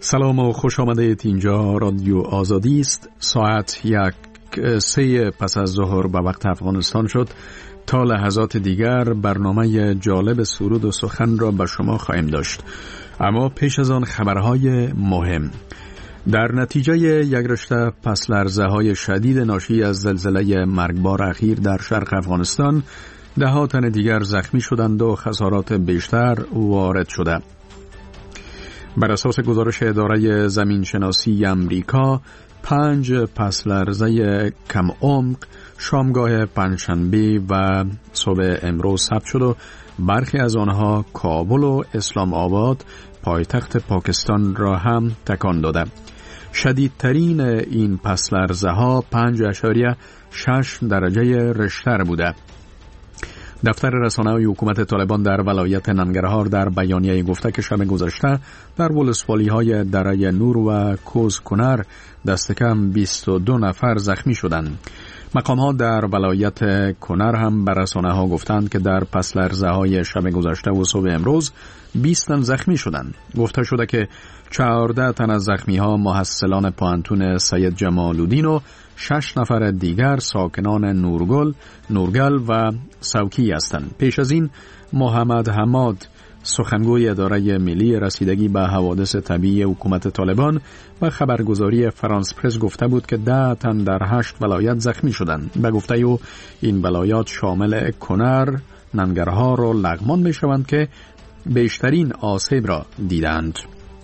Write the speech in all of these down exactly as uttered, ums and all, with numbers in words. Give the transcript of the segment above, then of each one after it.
سلام و خوش آمدید. اینجا رادیو آزادی است. ساعت یک سه پس از ظهر به وقت افغانستان شد. تا لحظات دیگر برنامه جالب سرود و سخن را به شما خواهیم داشت، اما پیش از آن خبرهای مهم. در نتیجه یک رشته پس لرزه های شدید ناشی از زلزله مرگبار اخیر در شرق افغانستان، ده ها تن دیگر زخمی شدند و خسارات بیشتر وارد شده. بر اساس گزارش اداره زمین شناسی امریکا، پنج پس لرزه کم عمق شامگاه پنجشنبه و صبح امروز ثبت شد و برخی از آنها کابل و اسلام آباد پایتخت پاکستان را هم تکان داده. شدیدترین این پس لرزه ها پنج اشاریه شش درجه ریشتر بوده. دفتر رسانه‌های حکومت طالبان در ولایت ننگرهار در بیانیه گفته که شب گذشته در ولسوالی‌های دره نور و کوز کنر دست کم بیست و دو نفر زخمی شدند. مقام‌ها در ولایت کنر هم به رسانه‌ها گفتند که در پس لرزه‌های شب گذشته و صبح امروز بیست تن زخمی شدند. گفته شده که چهارده تن از زخمی‌ها محصلان پانتون سید جمال‌الدین و شش نفر دیگر ساکنان نورگل، نورگل و سوکی هستند. پیش از این محمد حماد، سخنگوی اداره ملی رسیدگی به حوادث طبیعی حکومت طالبان و خبرگزاری فرانس پرس گفته بود که ده تن در هشت ولایت زخمی شدند. به گفته او این ولایات شامل کنر، ننگرهار و لغمان می شوند که بیشترین آسیب را دیدند.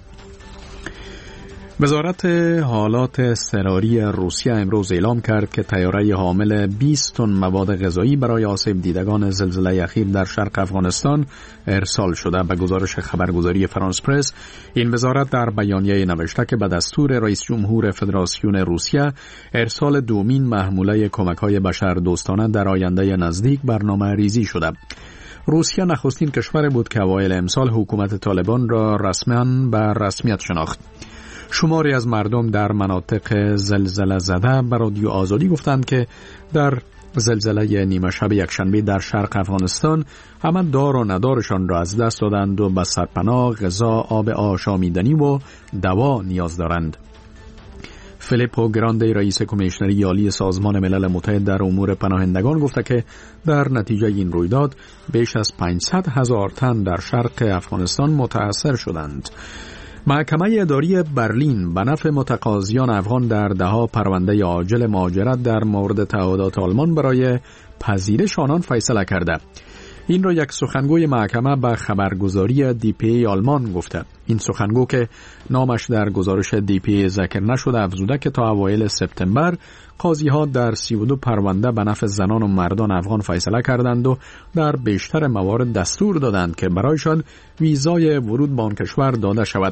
وزارت حالات اضطراری روسیه امروز اعلام کرد که طیاره حامل بیست تن مواد غذایی برای آسیب دیدگان زلزله اخیر در شرق افغانستان ارسال شده. به گزارش خبرگزاری فرانس پرس، این وزارت در بیانیه نوشته که به دستور رئیس جمهور فدراسیون روسیه ارسال دومین محموله کمک‌های بشردوستانه در آینده نزدیک برنامه ریزی شده. روسیه نخستین کشور بود که اوایل امسال حکومت طالبان را رسما به رسمیت شناخت. شماری از مردم در مناطق زلزله زده به رادیو آزادی گفتند که در زلزله نیمه شب یکشنبه در شرق افغانستان همه دار و ندارشان را از دست دادند و به سرپناه، غذا، آب آشامیدنی و دوا نیاز دارند. فیلیپو گراندی، رئیس کمیشنری عالی سازمان ملل متحد در امور پناهندگان، گفته که در نتیجه این رویداد بیش از پانصد هزار تن در شرق افغانستان متاثر شدند. محکمه اداری برلین به نفع متقاضیان افغان در دهها پرونده عاجل مهاجرت در مورد تعهدات آلمان برای پذیرش آنان فیصله کرده. این را یک سخنگوی محکمه به خبرگزاری دی پی ای آلمان گفته. این سخنگو که نامش در گزارش دی پی ای ذکر نشده افزوده که تا اوایل سپتامبر قاضی ها در سی و دو پرونده به نفع زنان و مردان افغان فیصله کردند و در بیشتر موارد دستور دادند که برایشان ویزای ورود به آن کشور داده شود.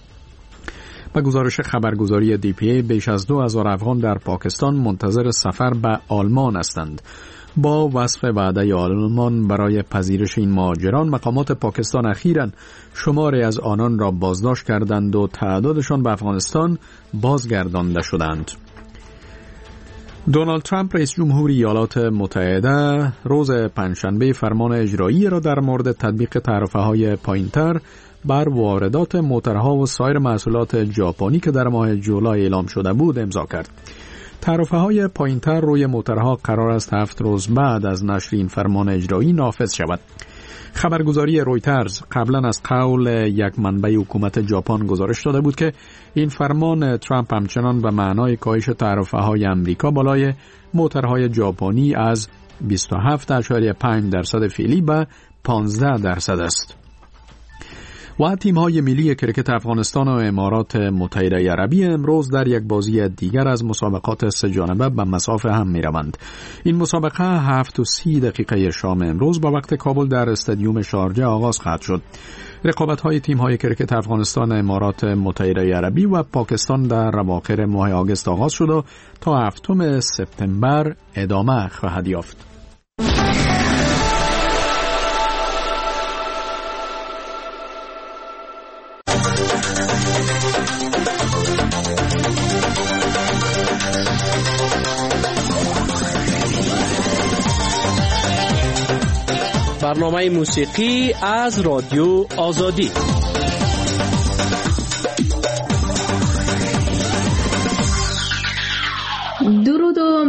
به گزارش خبرگزاری دی پی ای بیش از دو هزار افغان در پاکستان منتظر سفر به آلمان هستند. با وصف وعده آلمان برای پذیرش این مهاجران، مقامات پاکستان اخیراً شماری از آنان را بازداشت کردند و تعدادشان به افغانستان بازگردانده شدند. دونالد ترامپ، رئیس جمهور ایالات متحده، روز پنجشنبه فرمان اجرایی را در مورد تطبیق تعرفه‌های پایین‌تر بر واردات موترها و سایر محصولات ژاپنی که در ماه جولای اعلام شده بود امضا کرد. تعرفه‌های پایین‌تر روی موترها قرار است هفت روز بعد از نشر این فرمان اجرایی نافذ شود. خبرگزاری رویترز قبلا از قول یک منبع حکومت ژاپن گزارش داده بود که این فرمان ترامپ همچنان به معنای کاهش تعرفه‌های امریکا بالای موترهای ژاپنی از بیست و هفت ممیز پنج درصد فعلی به پانزده درصد است. و تیم‌های ملی کرکت افغانستان و امارات متحده عربی امروز در یک بازی دیگر از مسابقات سه جانبه به مصاف هم می‌روند. این مسابقه هفت و سی دقیقه شام امروز با وقت کابل در استادیوم شارجه آغاز خواهد شد. رقابت‌های تیم‌های کرکت افغانستان، امارات متحده عربی و پاکستان در اواخر ماه آگوست آغاز شد و تا هفتم سپتامبر ادامه خواهد یافت. برنامه موسیقی از رادیو آزادی.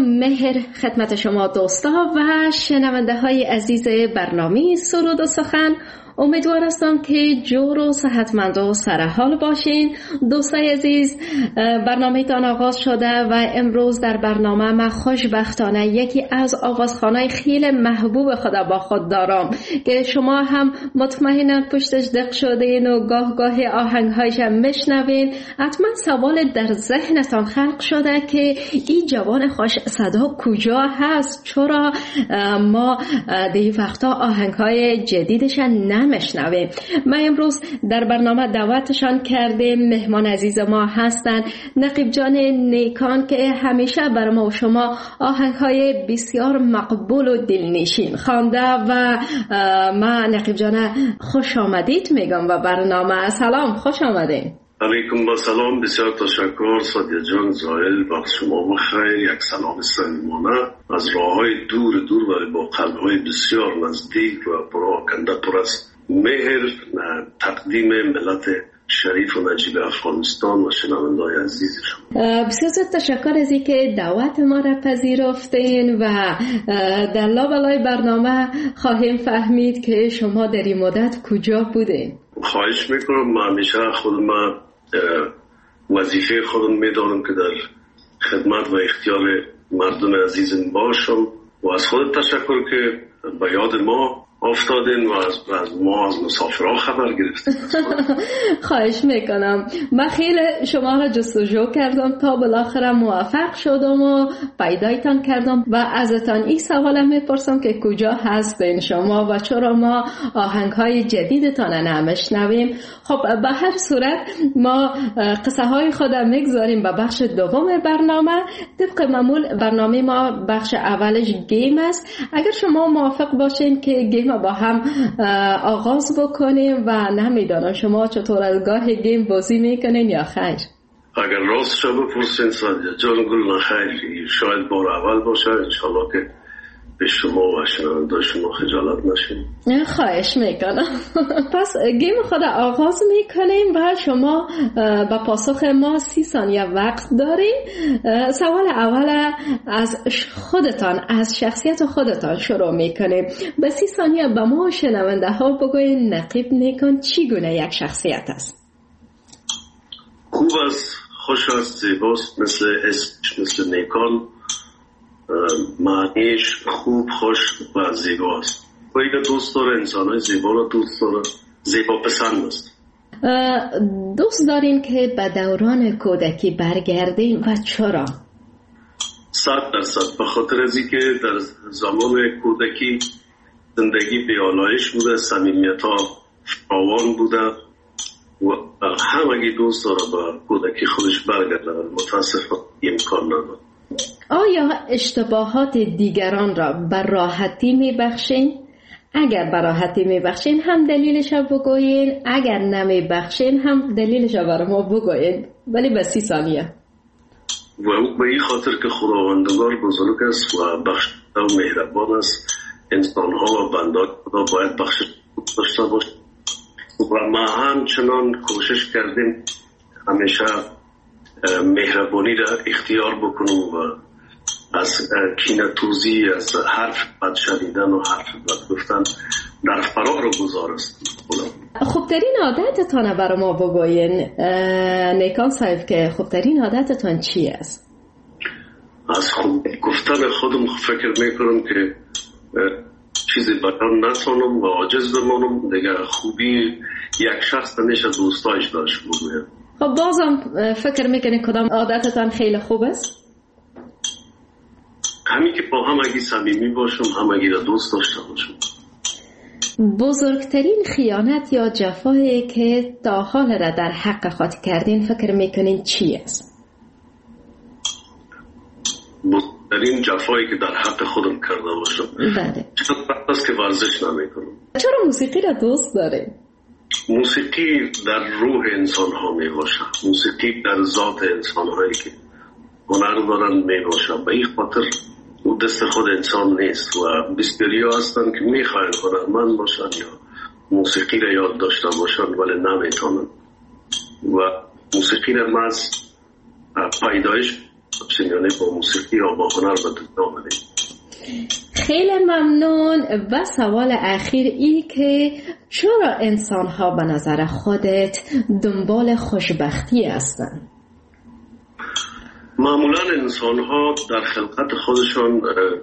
مهر خدمت شما دوستا و شنونده های عزیز برنامه سرود و سخن. امیدوار هستم که جور و صحتمند و سرحال باشین. دوستای عزیز، برنامه تان آغاز شده و امروز در برنامه من خوشبختانه یکی از آوازخوانای خیلی محبوب خدا با خود دارم که شما هم مطمئنا پشتش دق شدین و گاه گاه آهنگهایش هم میشنوین. حتما سوال در ذهنتان خلق شده که این جوان خوش صدا کجا هست؟ چرا ما دی وقتا آهنگهای جدیدش نه مشنویم؟ ما امروز در برنامه دعوتشان کردیم. مهمان عزیز ما هستند نقیب جان نیکان که همیشه بر ما و شما آهنگهای بسیار مقبول و دلنشین خوانده و ما نقیب جان خوش آمدید میگم و برنامه. سلام، خوش آمدین. علیکم با سلام، بسیار تشکر سادیا جان. زائل وقت شما بخیر. یک سلام صمیمانه از راههای دور دور و با قلبهای بسیار نزدیک و پراکنده پر از مهر تقدیم ملت شریف و نجیب افغانستان و شنونده‌های عزیز شما. بسیار تشکر از اینکه دعوت ما را پذیرفتین و در لابلای برنامه خواهیم فهمید که شما در این مدت کجا بودین. خواهش میکنم. من همیشه خودم وظیفه خودم میدانم که در خدمت و اختیار مردم عزیزم باشم و از خود تشکر که به یاد ما افتادین و از, از ما از مسافرها خبر گرفتین. خواهش میکنم. من خیلی شما را جستجو کردم تا بالاخره موفق شدم و پیدایتان کردم و ازتان این سوالم میپرسم که کجا هستین شما و چرا ما آهنگهای جدیدتان نمیشنویم. خب به هر صورت ما قصه های خودم میگذاریم به بخش دوم برنامه. طبق معمول برنامه ما بخش اولش گیم است. اگر شما موافق باشین که گیم با هم آغاز بکنیم و نمیدانم شما چطور از گاه گیم بازی میکنین یا خیر؟ اگر راست شما بپرسین سادیا جان گل نخیر، شاید بار اول باشه، انشالله که به شما و شنونده شما خجالت نشین. خواهش میکنم. پس گیم خود آغاز میکنیم و شما با پاسخ ما سی ثانیه وقت داریم. سوال اول از خودتان، از شخصیت خودتان شروع میکنیم. به سی ثانیه به ما شنونده ها بگوین نقیب نیکان چی گونه یک شخصیت است؟ خوب است، خوش است، زیباست، مثل اسمش مثل نیکان، معنیش خوب، خوش و زیبا است. و اینا دوست داره، انسانهای زیبا را دوست داره، زیبا پسند است. دوست دارین که به دوران کودکی برگردین و چرا؟ صد درصد. به خاطر از اینکه در زمان کودکی زندگی بیالایش بوده، صمیمیت‌ها فراوان بوده و همگی دوست داره به کودکی خودش برگرده. متاسفانه امکان نداره. آیا اشتباهات دیگران را بر راحتی میبخشین؟ اگر بر راحتی میبخشین هم دلیلش را بگوین، اگر نمیبخشین هم دلیلش را بر ما بگوین، ولی به سی ثانیه. و او به این خاطر که خداوندگار بزرگ است و بخشنده و مهربان است، انسانها و بندگان خدا باید بخشش داشته باشه و ما همچنان کوشش کردیم همیشه مهربانی را اختیار بکنم و از کینه‌توزی، از حرف بد شنیدن و حرف بد گفتن در فرار رو گذارست. خوبترین عادتتان برای ما بگوین نیکان صاحب که خوبترین عادتتان چی است؟ از خوب گفتن خودم فکر میکنم که چیزی بیان نتونم و عاجز بمانم. دیگه خوبی یک شخص نمیشه دوستایش داشت بگویم. خب بازم فکر میکنی کدام عادتتان خیلی خوب است؟ همین که با همگی صمیمی باشم، همگی را دوست داشته باشم. بزرگترین خیانت یا جفایی که تا حال را در حق خود کردین فکر میکنین چی است؟ بزرگترین جفایی که در حق خودم کرده باشم. بله. چند وقت است که ورزش نمیکنم. چرا موسیقی را دوست دارین؟ موسیقی در روح انسان ها می باشه. موسیقی در ذات انسان هایی که هنر دارن می باشه. به این خاطر او دست خود انسان نیست و بسیاری ها هستن که می خواهند هنرمند باشن یا موسیقی را یاد داشته باشن ولی نمی تانن. و موسیقی را من از پیدایش یعنی با موسیقی یا با هنر به دنیا آمدیم. خیلی ممنون. و سوال اخیر ای که چرا انسان ها به نظر خودت دنبال خوشبختی هستند؟ معمولا انسان ها در خلقت خودشان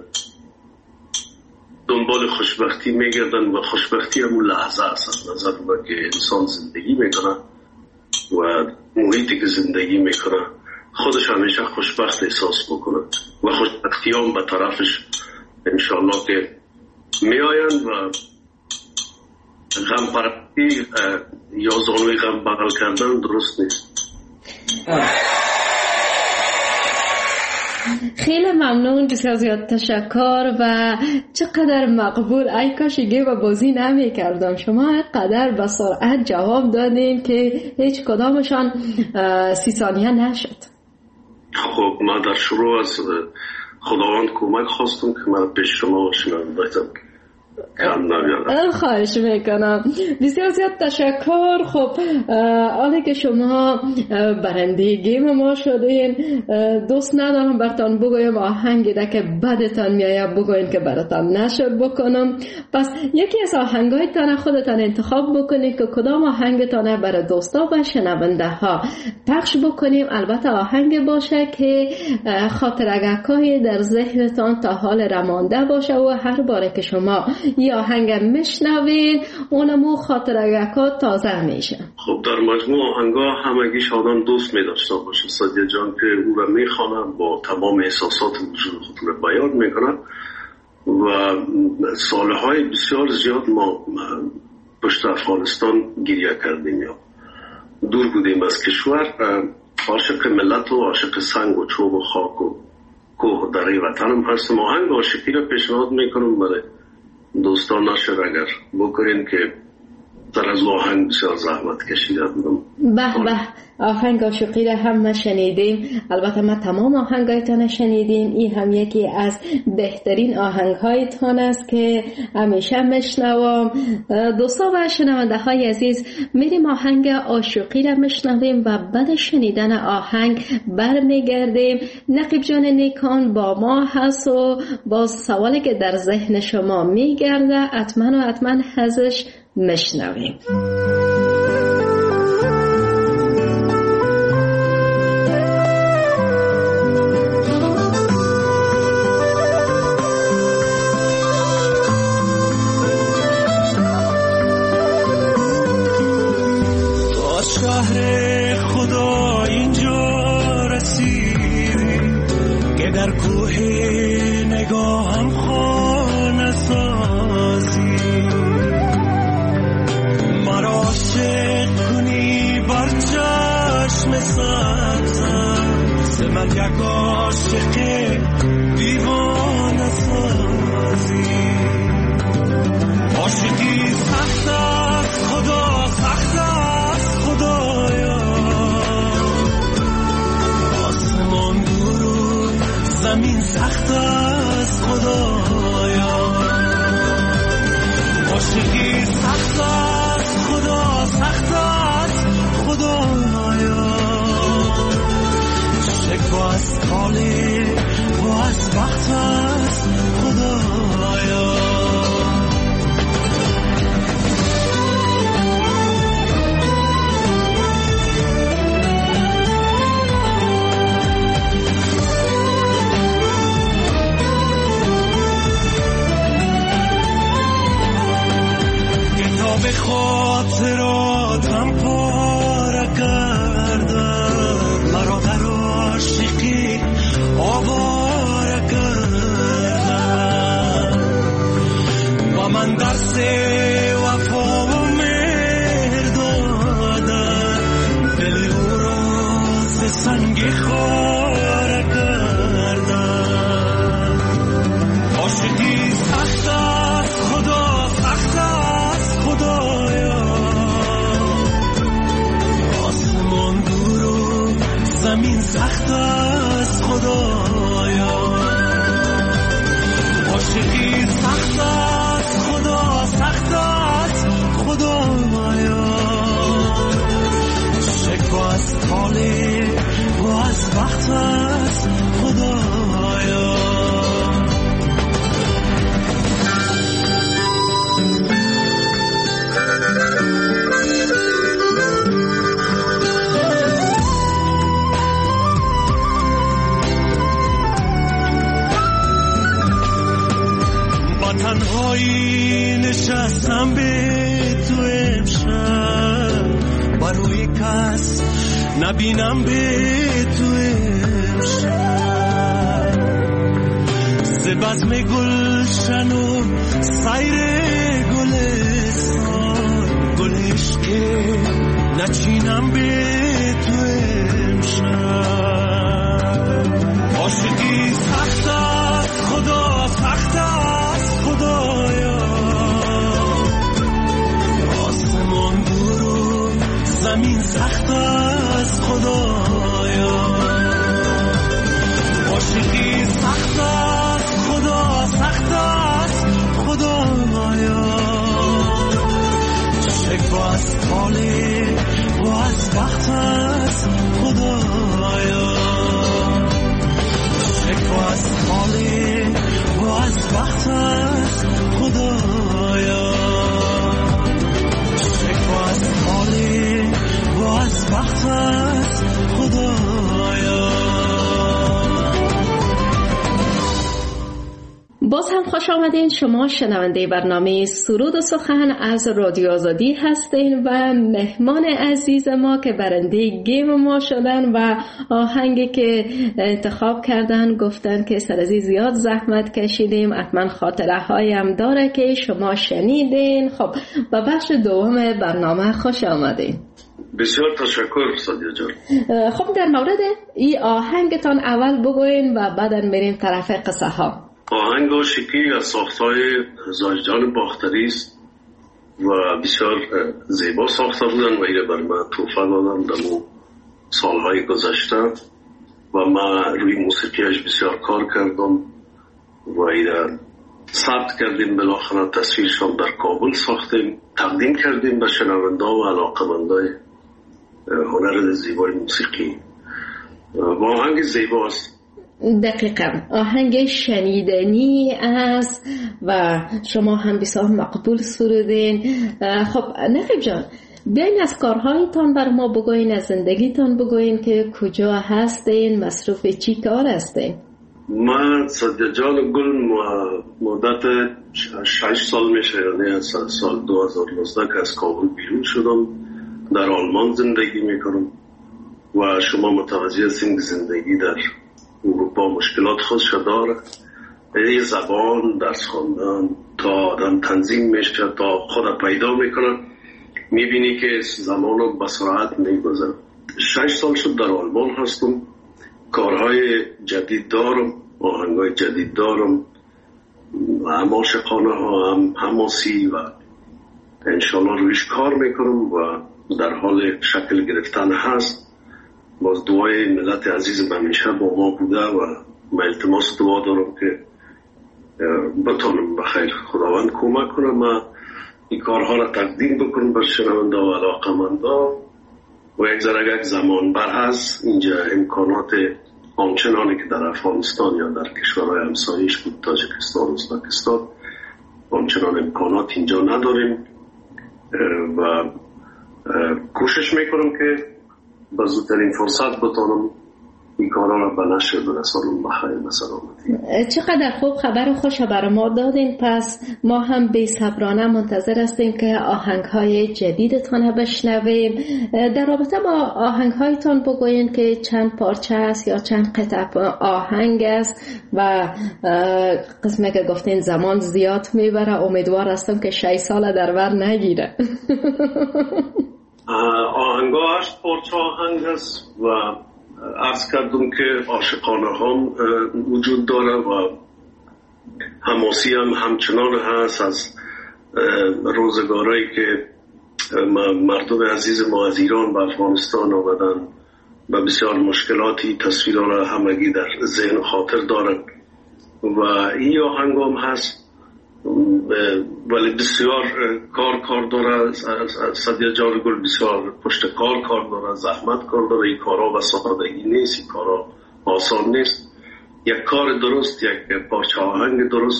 دنبال خوشبختی میگردن و خوشبختی همون لحظه است. نظر ما که انسان زندگی میکنه و محیطی که زندگی میکنه خودش همیشه خوشبخت احساس بکنه و خوشبختی هم به طرفش انشاءالله که میآیند و غم پرستی یا زانوی غم بغل کردن درست نیست. خیلی ممنون، بسیار زیاد تشکر و چقدر مقبول. ای کاش گه و بازی نمی کردم. شما قدر به سرعت جواب دادین که هیچ کدامشان سی ثانیه نشد. خب من در شروع از خداوند کمک خواستم که من پیش شما شنوندم کم نمیارم. خواهش میکنم. بسیار زیاد تشکر. خب حالی که شما برنده گیم ما شدین، دوست ندارم براتان بگویم آهنگی ده که بدتان میایه بگوین که براتان نشد بکنم. پس یکی از آهنگای تانه خودتان انتخاب بکنید که کدام آهنگتانه برای دوستا و شنونده ها پخش بکنیم. البته آهنگ باشه که خاطرگکایی در ذهنتان تا حال رمانده باشه و هر باره که شما یا آهنگ میشنوین اونمو خاطرگکات تازه میشه. خب در مجموع آهنگا همگیش آدم دوست میداشته باشه سادیه جان که او را میخوانم با تمام احساسات وجود خود را بیان میکنم و سالهای بسیار زیاد ما پشت افغانستان گریه کردیم یا دور بودیم از کشور. عاشق ملت و عاشق سنگ و چوب و خاک و کوه و دره وطنم هستم. آهنگ عاشقی را پیشنهاد میکنم برای دوستان نشر اگر بکنین که در از آهنگ بسیار زحمت کشیده بودم. به به، آهنگ عاشقی را هم ما شنیدیم. البته ما تمام آهنگایتان شنیدیم. این هم یکی از بهترین آهنگهایتان است که همیشه میشنوم. دوستا و شنونده های عزیز، میریم آهنگ عاشقی را میشنویم و بعد شنیدن آهنگ برمیگردیم. نقیب جان نیکان با ما هست و با سوالی که در ذهن شما میگرده حتما و حتما ازش میشنویم. شهر خدا اینجا رسیدی که در کوه نگاهم خانه سازی، مرا عاشق کنی بر چشم سبزم، ز من یک عاشق دیوانه سازی. عاشقی سخت است خدا، سخت است خدایا، آسمان دور و زمین سخت است خدایا. عاشقی سخت است خدا، سخت است خدایا، شکوه از طالع و از وقت است خدایا. به خاطراتم پاره کردم، مرا در عاشقی آواره کردم و من درس وفا و مهر دادم، دل او را ز سنگ خاره کردم. عاشقی سخت است خدا، سخت است خدایا، آسمان دور و زمین سخت است خدایا. عاشقی سخت است خدا، سخت است نشستم به تو امشب با روی کس نبینم به تو امشب ز بزم گلشن و سیر گلستان گل عشقی نچینم به تو امشب عاشقی سخت است خدا سخت است خدایا آسمان دور و زمین سخت است خدایا عاشقی سخت است خدا سخت است خدایا شکوه از حاله و از بخت است خدایا شکوه از حاله و از بخت است خدایا شکوه از حاله و از بخت است خدایا. باز هم خوش آمدین. شما شنونده برنامه سرود و سخن از رادیو آزادی هستین و مهمان عزیز ما که برنده گیم ما شدن و آهنگی که انتخاب کردن گفتن که سر از زیاد زحمت کشیدیم، حتما خاطره هایم داره که شما شنیدین. خب به بخش دوم برنامه خوش آمدین. بسیار تشکر سادیا جان. خب در مورد این آهنگتان اول بگوین و بعدا میریم طرف قصه ها. آهنگ عاشقی از ساختهای زاجدان باختری است و بسیار زیبا ساخته بودن و ایره بر من توفه دادن در اون سالهای گذشته و من روی موسیقیش بسیار کار کردم و ایره ثبت کردیم، بالاخره تصویرشان در کابل ساختیم، تقدیم کردیم به شنونده و علاقه‌مندای هنر زیبای موسیقی و آهنگ زیباست. دقیقاً آهنگ شنیدنی است و شما هم بسیار مقبول سرودین. خب نقیب جان، بیاین از کارهایتان بر ما بگوین، از زندگیتان بگوین که کجا هستین، مصروف چی کار هستین؟ من سادیا جان گل مدت شش سال میشه، یعنی از سال دو هزار و نوزده که از کابل بیرون شدم، در آلمان زندگی میکنم و شما متوجه هستین که زندگی در اروپا مشکلات خودش داره. یه زبان، درس خواندن، تا آدم تنظیم میشه، تا خود پیدا میکنه، میبینی که زمان رو به سرعت میگذره. شش سال شد در آلمان هستم، کارهای جدید دارم، آهنگای جدید دارم، هم عاشقانه ها هم حماسی و انشالله رویش کار میکنم و در حال شکل گرفتن هست. باز دعای ملت عزیز همیشه با ما بوده و من التماس دعا دارم که بتونم بخیر خداوند کمک کنم و این کارها را تقدیم بکنم بر شنونده و علاقه‌مندا و یک ذره یک زمان بر هست. اینجا امکانات آنچنانی که در افغانستان یا در کشورهای همسایه‌اش بود، تاجیکستان، ازبکستان، آنچنان امکانات اینجا نداریم و کوشش میکنم که با زودترین فرصت بتونم این کارا را به نشر برسانم بخیر به سلامتی. چقدر خوب خبر خوش برای ما دادین. پس ما هم بی صبرانه منتظر هستیم که آهنگ‌های جدیدتان بشنویم. در رابطه با آهنگ‌هایتان بگوین که چند پارچه است یا چند قطعه آهنگ است و قسمه که گفتین زمان زیاد میبره، امیدوار هستم که شش سال در بر نگیره. آهنگا هشت پارچه آهنگ است و عرض کردم که عاشقانه هم وجود داره و حماسی هم همچنان هست. از روزگارایی که مردم عزیز ما از ایران به افغانستان آمدن و بسیار مشکلاتی تصویرها را همگی در ذهن خاطر دارن و این آهنگ هم هست ولی بسیار کار کار داره. سادیا جان گل بسیار پشت کار کار داره، زحمت کار داره. این کارها و سادگی نیست، این کارها آسان نیست. یک کار درست، یک پارچه آهنگ درست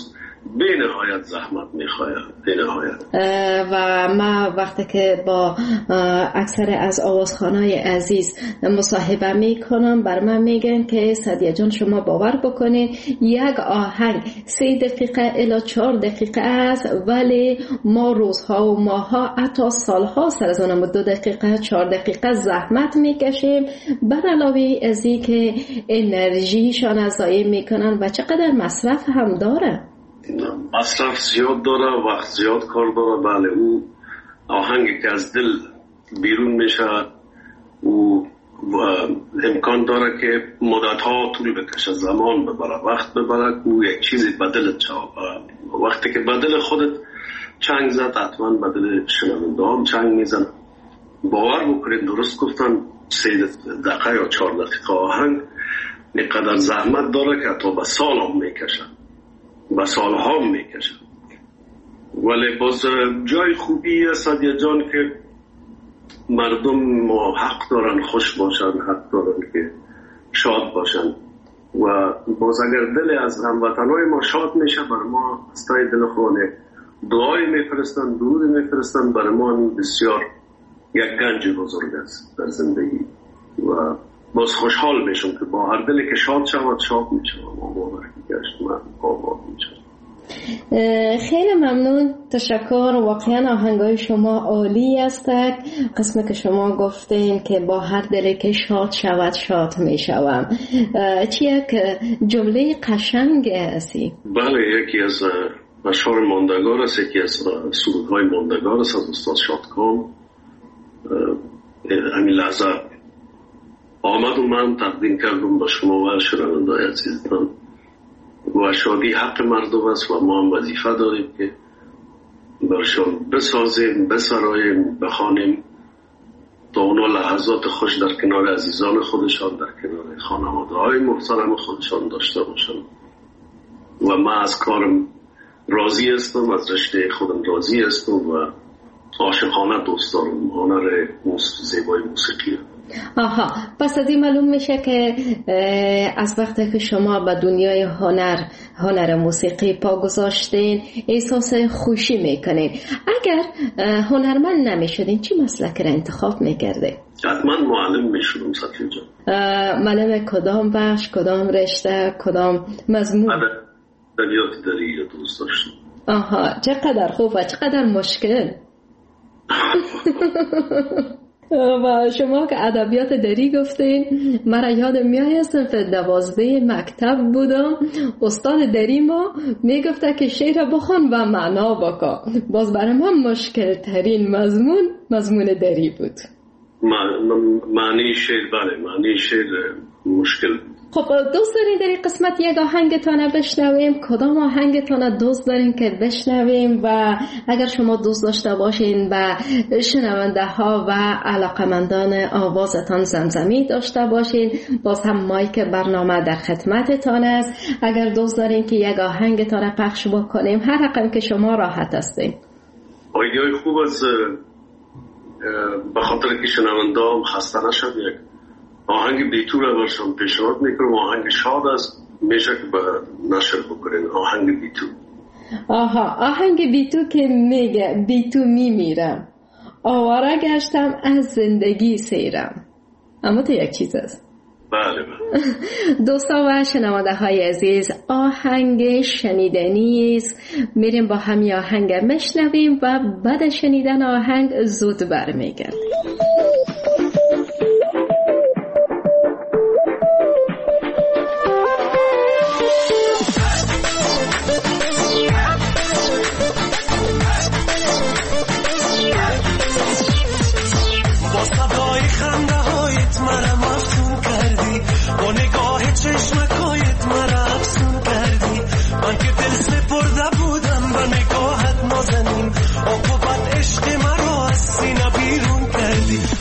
به نهایت زحمت میخواید به نهایت. و ما وقتی که با اکثر از آوازخوانای عزیز مصاحبه میکنم بر من میگن که سعدیه جان شما باور بکنین یک آهنگ سه دقیقه الی چهار دقیقه است، ولی ما روزها و ماها حتی سالها سر از اونم دو دقیقه چهار دقیقه زحمت میکشیم، بر علاوه از این که انرژیشان از ضایع میکنن و چقدر مصرف هم داره. مصرف زیاد داره، وقت زیاد کار داره. بله، او آهنگی که از دل بیرون میشه و امکان داره که مدتها طول بکشه، زمان ببره، وقت ببره، او یک چیزی بدلت شد. وقتی که بدل خودت چنگ زد حتما بدل شنونده هم چنگ میزن. باور بکنید درست گفتن، سه دقیقه یا چهار دقیقه آهنگ اینقدر زحمت داره که حتی به سال هم میکشه، و سالها هم میکشن. ولی باز جای خوبی سعدیه جان که مردم حق دارن خوش باشن، حق دارن که شاد باشن، و باز اگر دل از هموطنای ما شاد میشه، بر ما استای دل خونه دعای میفرستن، درود میفرستن، بر ما بسیار یک گنج بزرگ است در زندگی. و باز خوشحال میشم که با هر دلی که شاد شود شاد میشم و باور گشت من آباد میشم. خیلی ممنون، تشکر. واقعا آهنگای شما عالی است. قسمت که شما گفتین که با هر دلی که شاد شود شاد میشوم، چی یک جمله قشنگ هستی؟ بله، یکی از اشعار ماندگار است، یکی از سرودهای ماندگار است از استاد شادکام. همین لحظه آمد و من تقدیم کردم به شما و شنونده‌های عزیزتان. و شادی حق مردم است و ما هم وظیفه داریم که برشان بسازیم، بسراییم، بخوانیم تا اونا لحظات خوش در کنار عزیزان خودشان، در کنار خانواده های محترم خودشان داشته باشن. و من از کارم راضی هستم، از رشته خودم راضی هستم و عاشقانه دوست دارم هنر زیبای موسیقی. آها، پس از این معلوم میشه که از وقتی که شما به دنیای هنر هنر موسیقی پا گذاشتین احساس خوشی میکنین. اگر هنرمند نمیشدین چی مسلک را انتخاب میکردین؟ حتما معلم میشدم صفیه جان. معلم کدام بخش، کدام رشته، کدام مضمون؟ ادبیات دری دوست داشتم. آها، چقدر خوب و چقدر مشکل. و شما که ادبیات دری گفتین، مرا یاد میاد صنف دوازده مکتب بودم، استاد دری ما میگفته که شعر بخوان و معنا بکن. باز برای من مشکل ترین مضمون مضمون دری بود. معنی شعر، بله معنی شعر مشکل. خب دوست دارین در این قسمت یک آهنگتان بشنویم؟ کدام آهنگتان دوست دارین که بشنویم؟ و اگر شما دوست داشته باشین و شنونده ها و علاقمندان آوازتان زمزمی داشته باشین، باز هم مایک برنامه در خدمتتان است. اگر دوست دارین که یک آهنگتان پخش بکنیم، هر رقم که شما راحت هستین. آیدیای خوب است، به خاطر که شنونده هم خسته نشد، یک آهنگ بیتو را برشان پیشنهاد میکنم. آهنگ شاد است، میشه که به نشر بکنین آهنگ بیتو. آها، آهنگ بیتو که میگه بیتو میمیرم، آواره گشتم از زندگی سیرم. اما تو یک چیز است. بله بله. دوستا و شنونده های عزیز، آهنگ شنیدنی است. میریم با همی آهنگ مشنویم و بعد شنیدن آهنگ زود برمیگردیم. چشمکایت مرا افسون کردی، من که دل سپرده بودم به نگاهت نازنین، عاقبت عشق مرا از سینه بیرون کردی.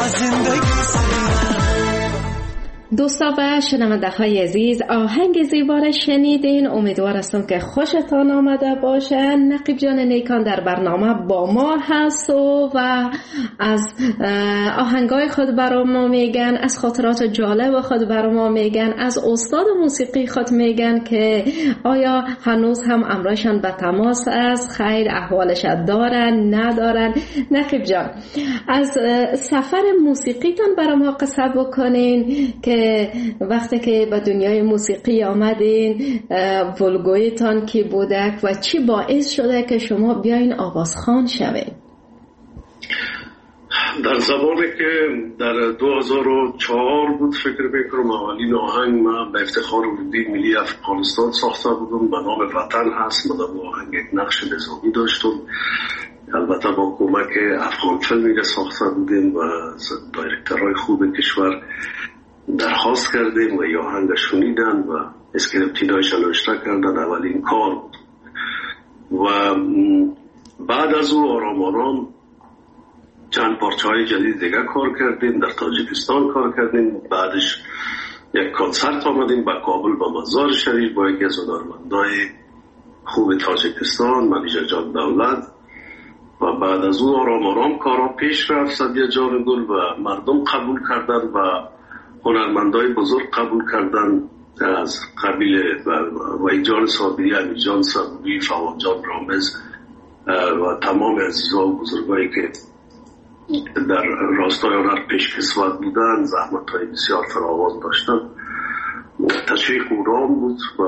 از زندگی سرم. دوستا و شنونده های عزیز، آهنگ زیبا را شنیدین. امیدوار هستم که خوشتان آمده باشه. نقیب جان نیکان در برنامه با ما هست و, و از آهنگای خود برای ما میگن، از خاطرات جالب خود برای ما میگن، از استاد موسیقی خود میگن که آیا هنوز هم امرایشان به تماس است، خیر احوالش دارن ندارن. نقیب جان، از سفر موسیقیتان برای ما قصه بکنین که وقتی که به دنیای موسیقی آمدین، ولگویتان کی بودک و چی باعث شده که شما بیاین آوازخوان شوید؟ در زمانی که در دو هزار و چهار بود فکر میکنم اولین آهنگ من به افتخار اردوی ملی افغانستان ساخته بودم، به نام وطن هست. من در آهنگ یک نقش نظامی داشتم، البته با کمک افغان فیلمی ساخته بودیم و دایرکترهای خوب کشور درخواست کردیم و یا آهنگ شنیدن و اسکریپتینایش نوشته کردن. اولین کار بود و بعد از او آرام آرام چند پارچه های جدید دیگه کار کردیم. در تاجیکستان کار کردیم، بعدش یک کنسرت آمدیم به کابل با مزار شریف با یکی از هنرمندای خوب تاجیکستان، ملیجا جان دولت. و بعد از او آرام آرام کارا پیش رفت. سدیه جان گل و مردم قبول کردن و هنرمندای بزرگ قبول کردن از قبیل و ایجان صابری، امیرجان صابری، فواد جان رامز و تمام عزیزا و بزرگایی که در راستای هنر پیشکسوت بودن، زحمت‌های بسیار فراوان داشتن. تشویق اورام بود و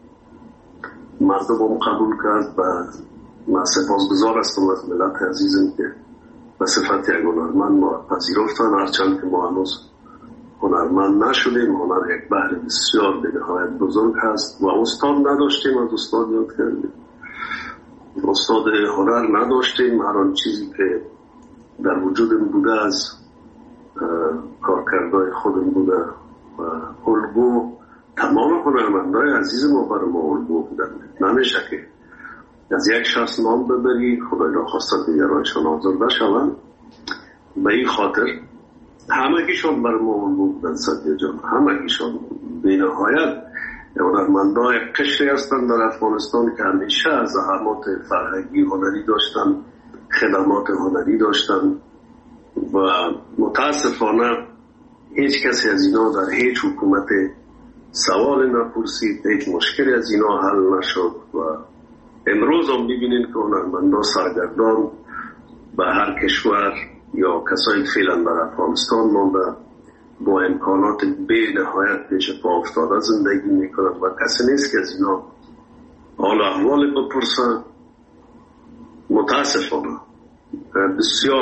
مردم هم قبول کرد و من سپاسگزار هستم از ملت عزیزم که به صفت یک هنرمند ما پذیرفتن، هرچند که ما هنوز هنرمند نشدیم. هنر یک بحر بسیار به نهایت بزرگ هست و استاد نداشتیم، از استاد یاد کردیم. استاد هنر نداشتیم، هر آن چیزی که در وجودم بوده از کارکردهای خودم بوده و الگو تمام هنرمندای عزیز ما برای ما الگو بودن. نمیشه که از یک شخص نام ببری خدای را خواسته دیگرانشان آزرده شوند. به این خاطر همگیشان برای ما الگو بودن. سدیه جان همگیشان به نهایت هنرمندای قشری هستند در افغانستان که همیشه از زحمات فرهنگی هنری داشتن، خدمات هنری داشتن و متاسفانه هیچ کسی از اینا در هیچ حکومت سوال نپرسید، هیچ مشکلی از اینا حل نشد و امروز هم ببینید که هنرمندا سرگردان به هر کشور یا کسایی فعلا در افغانستان مانده با امکانات به نهایت پیش پا افتاده زندگی میکنند و کسی نیست که از اینا حال احوال بپرسن. متاسفانه بسیار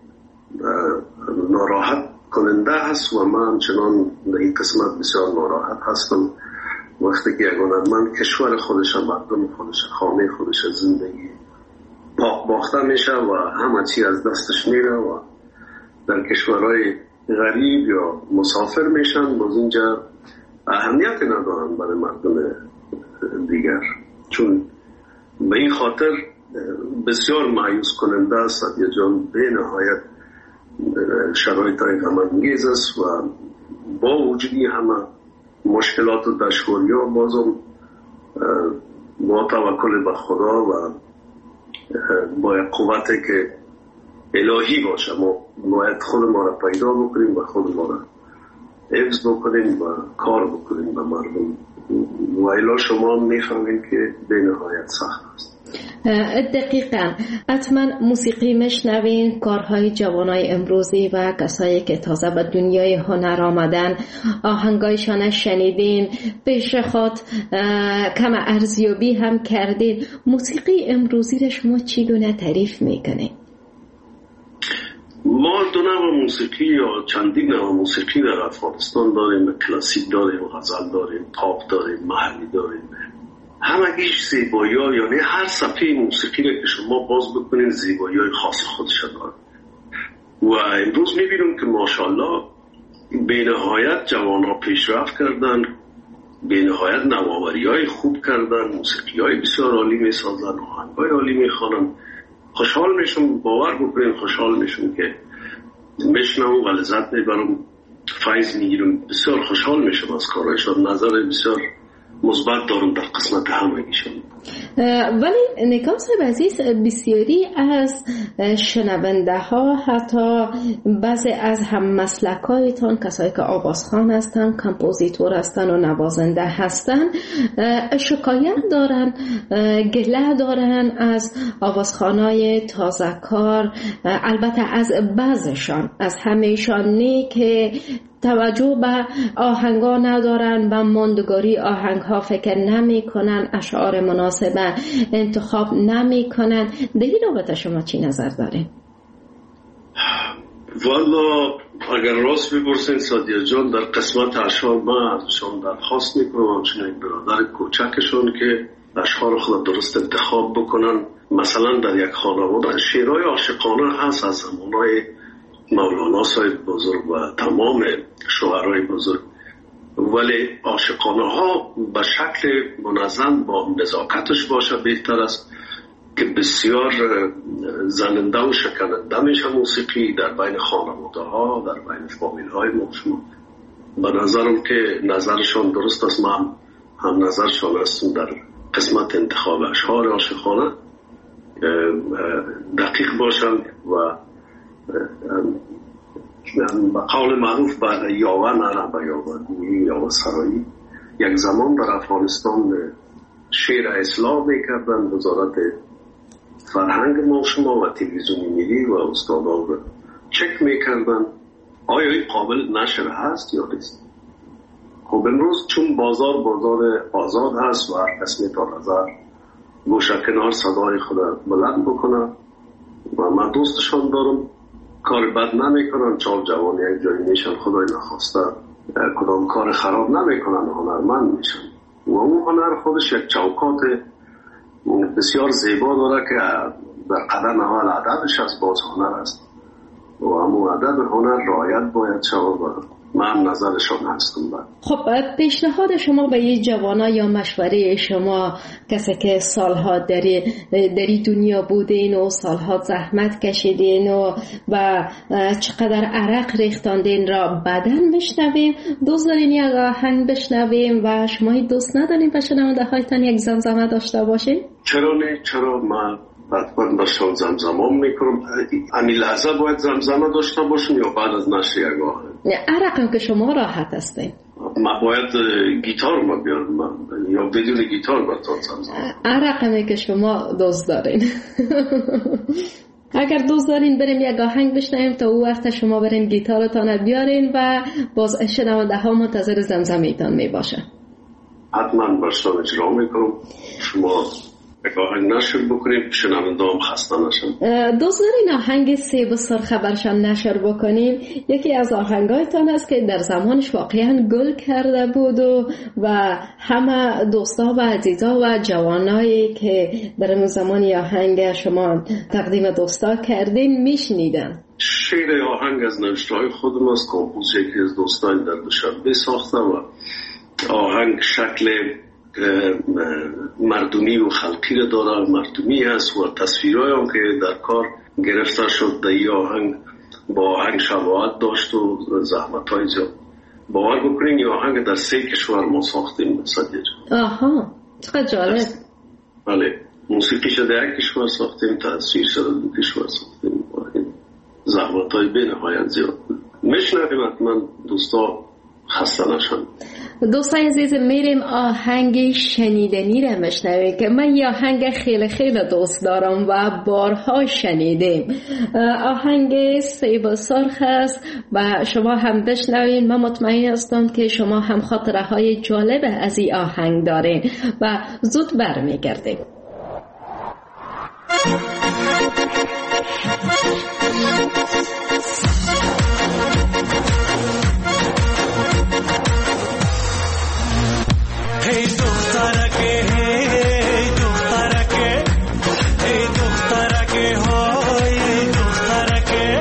ناراحت کننده هست و من همچنان در این قسمت بسیار ناراحت هستم وقتی که یک هنرمند کشور خودش، مردم خودش، خانه خودش، زندگی پاک باخته میشه و همه چی از دستش میره و در کشورهای غریب یا مسافر میشن، باز اینجا اهمیت ندارن برای مردم دیگر. چون به این خاطر بسیار مایوس کننده است سدیه جان، به نهایت شرایط های غم‌انگیز است و با وجودی همه مشکلات و دشواری ها بازم با توکل به خدا و با یک قوتی که الهی باشه ما باید خود ما را پیدا بکنیم و خود ما را حفظ بکنیم و کار بکنیم به مردم و الا شما میفهمید که به نهایت سخت است. دقیقاً. حتما موسیقی مشنوین، کارهای جوانای امروزی و کسایی که تازه به دنیای هنر آمدن آهنگایشان شنیدین، پیش خود کم ارزیابی هم کردین. موسیقی امروزی را شما چی گونه تعریف میکنین؟ ما دو نوع موسیقی یا چندین نوع موسیقی در افغانستان داریم. کلاسیک داریم، غزل داریم، پاپ داریم، محلی داریم. همگیش زیبایی ها، یعنی هر صفحه موسیقی را که شما باز بکنین زیبایی های خاص خودش داره و امروز میبینیم که ماشاءالله به نهایت جوان ها پیشرفت کردن، به نهایت نوآوری های خوب کردن، موسیقی های بسیار عالی میسازن، آهنگ های عالی میخوانن. خوشحال میشم، باور بکنین خوشحال میشم که میشنم و لذت میبرم، فایز میگیرم، بسیار خوشحال میشم از کارایشان. نظر بسیار مثبت دارم در قسمت همگیشان. ولی نگاه صاحب عزیز، بسیاری از شنونده ها، حتی بعضی از هم مسلک هایتان، کسایی که آوازخوان هستن، کمپوزیتور هستن و نوازنده هستن، شکایت دارن، گله دارن از آوازخوانای تازه کار، البته از بعضشان، از همیشان نه، که توجه به آهنگا ندارن، به ماندگاری آهنگ ها فکر نمی کنن، اشعار مناسب انتخاب نمی کنن. در این رابطه شما چی نظر دارین؟ والا اگر راست بپرسین سادیه جان، در قسمت اشعار من ازشان درخواست میکنم، همچنین یک برادر کوچکشون که اشعار خود درست انتخاب بکنن. مثلا در یک خانواده شعرهای عاشقانه هست از زمانهای مولانا صاحب بزرگ و تمام شاعرای بزرگ، ولی عاشقانه ها به شکل منظم با نزاکتش باشه بهتر است، که بسیار زننده و شکننده میشه موسیقی در بین خانواده ها، در بین فامیل های ما. به نظرم که نظرشان درست است، من هم نظرشان هستم در قسمت انتخاب اشعار عاشقانه دقیق باشن و به قول معروف به یاوه نره به یاوه گویی یاوه سرایی. یک زمان در افغانستان شعر اصلاح میکردن، وزارت فرهنگ ما شما و تلویزیون ملی و استادا چک میکردن آیا این قابل نشر هست یا نیست. خب امروز چون بازار بازار آزاد هست و هر کس میتونه نظر گوشه کنار صدای خود بلند بکنه و من دوستشان دارم، کار بد نمی کنن، چال جوانی یک جایی میشن، خدای نخواسته کدام کار خراب نمی کنن، هنرمند میشن و اون هنر خودش یک چوکات بسیار زیبا داره که در قدم اول ادبش از باز هنر است و همون ادب هنر رعایت باید شود و من نظرشان هستم. خب پیشنهاد شما به یه جوانا یا مشوره شما، کسی که سالها در در دنیا بودین و سالها زحمت کشیدین و و چقدر عرق ریختاندین را بعدن بشنویم، دوست دارین یک آهنگ بشنویم و شما دوست ندارین به شنونده هایتان یک زمزمه داشته باشین؟ چرا نه؟ چرا؟ من حتما داشتم زمزمه میکنم. همین لحظه باید زمزمه داشته باشم یا بعد از نشر یک آهنگ؟ عرقم که شما راحت هستین. ما باید گیتار ما بیارم من. یا بدون گیتار براتون زمزمه؟ عرقم که شما دوست دارین. اگر دوست دارین بریم یک آهنگ بشنویم تا او وقت شما برین گیتارتان بیارین و باز شنونده ها منتظر زمزمه‌تان میباشن. حتما برشان اجرا میکنم. شما یک آهنگ نشر بکنیم شنونده هم خسته نشن. دوست دارین آهنگ سیب و سرخ برشان نشر بکنیم؟ یکی از آهنگایتان است که در زمانش واقعا گل کرده بود و, و همه دوستا و عزیزا و جوانایی که در اون زمان آهنگ شما تقدیم دوستا کردین میشنیدن. شعر آهنگ از نوشته‌های خودم است، کمپوز یکی از دوستان در دوشنبه ساخته و آهنگ شکل مردمی و خلقی را داره، مردمی هست و تصویرهای هم که در کار گرفته شد در این آهنگ با آهنگ شباهت داشت و زحمت های زیاد. باور بکنین این آهنگ در سه کشور ما ساختیم. صدیه جان آها چقدر جالب. بله، موسیقی شده یک کشور ساختیم، تصویر شده دو کشور ساختیم. زحمت های بین نهایت زیاد. میشنویم حتما دوستا خسته نشن. دوستان عزیز میریم آهنگ شنیدنی را بشنویم که من یه آهنگ خیلی خیلی دوست دارم و بارها شنیدیم. آهنگ سیب سرخ است و شما هم بشنوین. من مطمئن هستم که شما هم خاطره های جالب از این آهنگ دارین و زود برمیگردیم. Hey دخترکه hey دخترکه hey دخترکه های دخترکه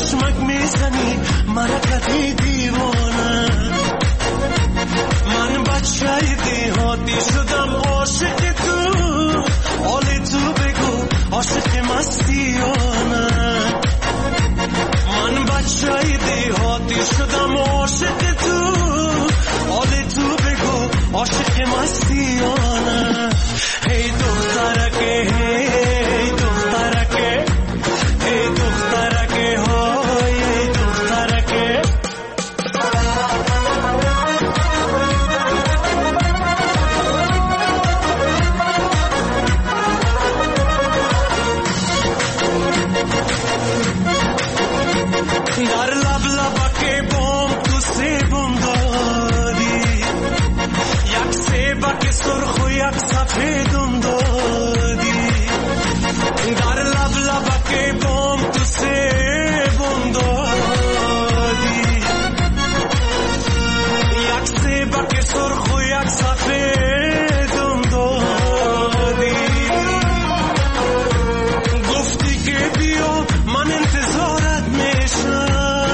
چشمک میزنی مرکتی دیوانه. من بچه دیهاتی شدم عاشق تو، حالی تو بگو عاشق مستیانه. من بچه دیهاتی شدم عاشق تو، حالی تو بگو عاشق مستیانه. هی دخترکه هی دخترکه هی دخترکه های هی دخترکه. در لب لبک بام تو سیبم دادی، یک سیبک سرخ و یک سفیدم دادی. در لب لبک بام تو سیبم دادی، یک سیبک سرخ و یک سفیدم دادی. گفتی که بیا من انتظارت میشم،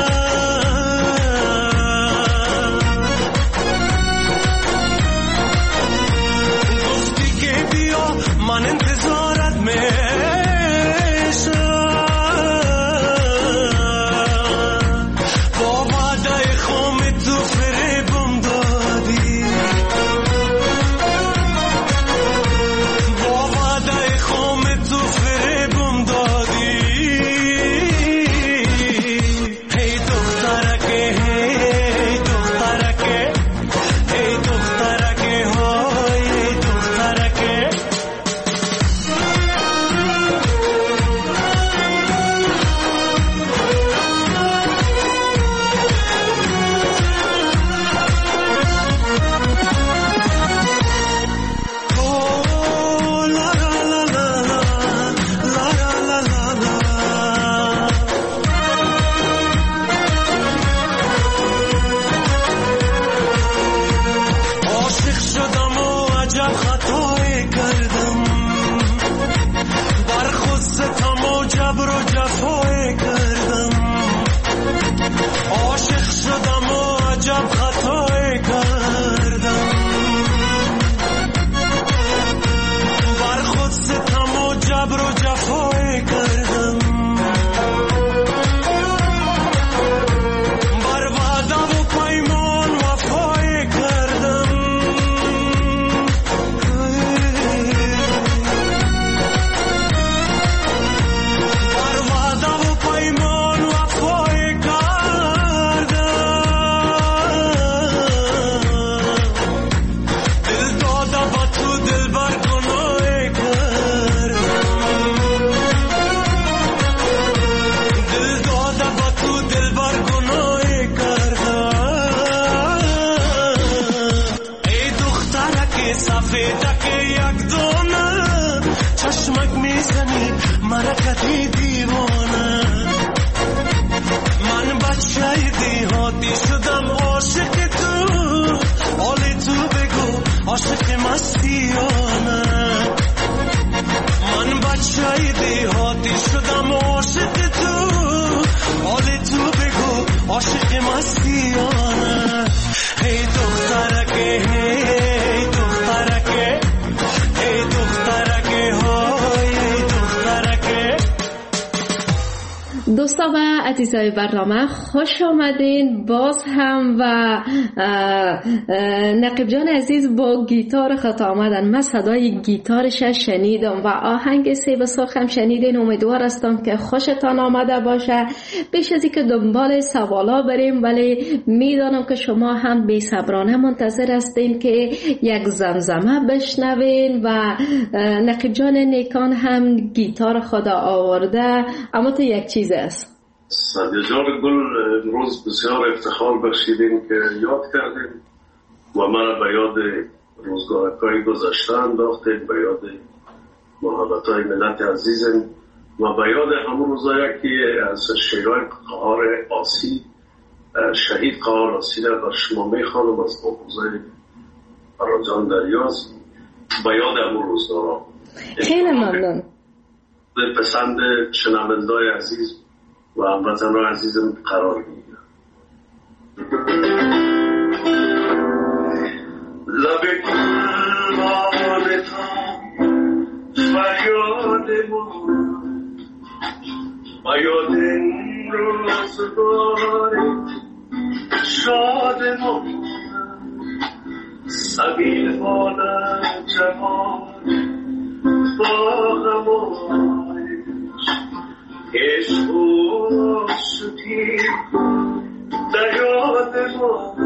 گفتی که بیا من انتظارت میشم. با وعده خام تو فریبم دادی، با وعده خام تو فریبم دادی. هی دخترکه هی دخترکه هی دخترکه های هی دخترکه. Oh, la la la la la, la la la la la. عاشق شدم و عجب خطایی کردم، بر خود ستم و جبر و جفایی کردم. عاشق شدم و عجب خطایی کردم، بر خود ستم و جبر و جفایی کردم. بر وعده و پیمان وفایی کردم. بر وعده و پیمان وفایی کردم. دل داده با تو دل بر گناهی کردم. دل داده با تو دل بر گناهی کردم. ای دخترک سفیدک یک دانه، چشمک میزنی مرکتی دیوانه. من بچه دیهاتی شدم عاشق تو، حالی تو بگو عاشق مستیانه. من بچه دیهاتی شدم عاشق تو، حالی تو بگو عاشق مستیانه. هی دخترکه هی دخترکه هی دخترکه های هی دخترکه. دوستا و عزیزای برنامه خوش آمدین باز هم. و نقیب جان عزیز با گیتار خط آمدن. من صدای گیتارش شنیدم و آهنگ سیب سرخ هم شنیدین. امیدوار هستم که خوشتان آمده باشه. بیش از اینکه دنبال سوالا بریم، ولی میدانم که شما هم بی صبرانه منتظر هستین که یک زمزمه بشنوین و نقیب جان نیکان هم گیتار خدا آورده. اما تو یک چیز است سعدیه جان گل، امروز بسیار افتخار بخشیدین که یاد کردین و من به یاد روزگارهای گذشته انداختین، به یاد محبتهای ملت عزیزم و به یاد همون روزایی که از شیرهای قهار آسی شهید قهار آسی در بر شما میخوانم از محفوظه فراجان دریاز. به یاد همون روزگارها خیلی ممنون. پسند شنونده‌های عزیز و هموطنان عزیزم قرار میگیرم. لب گلبانه تا فریاد ما و یاد این روزگار شاد ما سبیل مادر جوان با غمایش عشق و شدی در یاد ما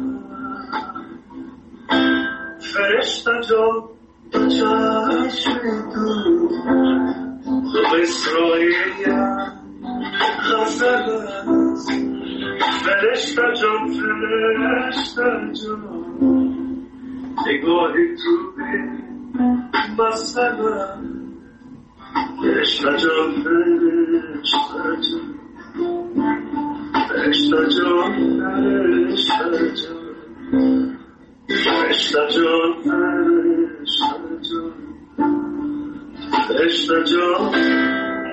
فرشته جان تو چشم تو تو اسرائیل غزل است فرشته جان فرشته جان نگاه تو به مسئله فرشته جان فرشته جان فرشته جان فرشته جان فرشته جان فرشته جان فرشته جان.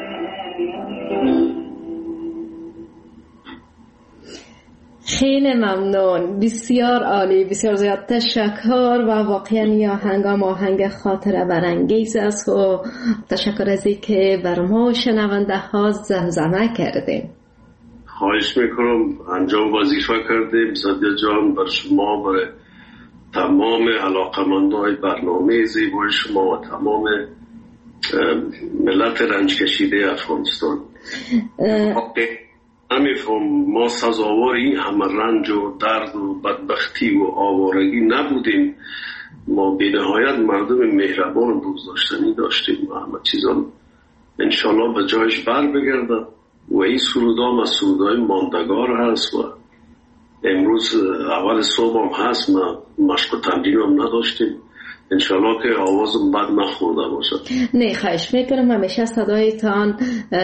خیلی ممنون، بسیار عالی، بسیار زیاد تشکر و واقعا یا هنگام آهنگ خاطره برانگیز است و تشکر از اینکه بر ما شنونده ها زمزمه کردیم. خواهش میکنم، انجام وظیفه کردیم. سادیا جان، بر شما، برای تمام علاقمندای برنامه زیبای شما و تمام ملت رنج کشیده افغانستان نمیفهم ما سزاوار این همه رنج و درد و بدبختی و آوارگی نبودیم. ما به نهایت مردم مهربان و دوستداشتنی داشتیم و همه چیزان انشالله به جایش بر بگرده و این سرودام از سرودای ماندگار هست و امروز اول صبح هم هست. ما مشق و تمرین هم نداشتیم، انشالله که آوازم بد نخورده باشد. نه خواهش میکنم، همیشه صدایتان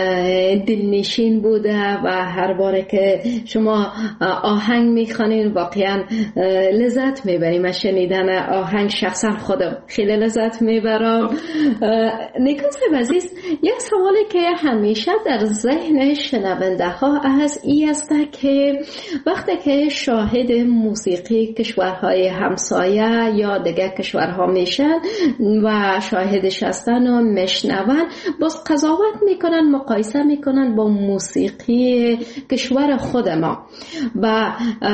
دلنشین بوده و هر باره که شما آهنگ میخوانین واقعا لذت میبریم. از شنیدن آهنگ شخصا خودم خیلی لذت میبرم. نیکان صاحب عزیز، یک سوالی که همیشه در ذهن شنونده ها از این است که وقتی که شاهد موسیقی کشورهای همسایه یا دیگر کشورها میشن و شاهدش هستن و میشنون، باز قضاوت میکنن، مقایسه میکنن با موسیقی کشور خود ما و